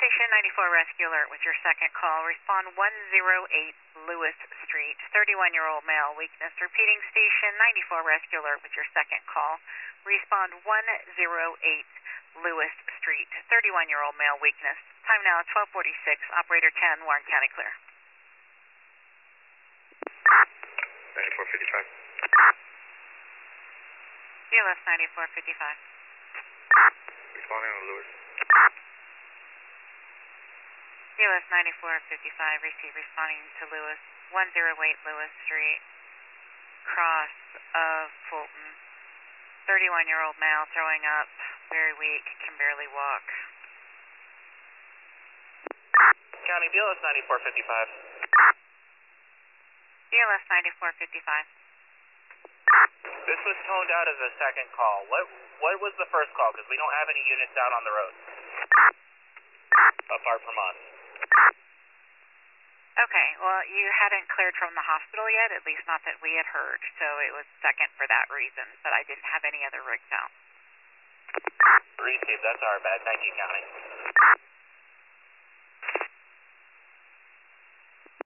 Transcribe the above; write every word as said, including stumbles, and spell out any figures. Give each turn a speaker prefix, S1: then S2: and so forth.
S1: Station ninety-four Rescue Alert with your second call. Respond one oh eight Lewis Street, thirty-one-year-old male, weakness. Repeating Station ninety-four Rescue Alert with your second call. Respond one oh eight Lewis Street, thirty-one-year-old male, weakness. Time now twelve forty-six. Operator ten, Warren County clear.
S2: ninety-four fifty-five.
S1: B L S ninety-four fifty-five.
S2: Responding to Lewis.
S1: B L S ninety-four fifty-five, receive responding to Lewis, one oh eight Lewis Street, cross of Fulton. thirty-one-year-old male, throwing up, very weak, can barely walk.
S2: County, B L S ninety-four fifty-five.
S1: B L S ninety-four fifty-five.
S2: This was toned out as a second call. What what was the first call? Because we don't have any units out on the road. Apart from us.
S1: Okay, well, you hadn't cleared from the hospital yet, at least not that we had heard, so it was second for that reason, but I didn't have any other rigs out.
S2: Received, that's our bad. Thank you, County.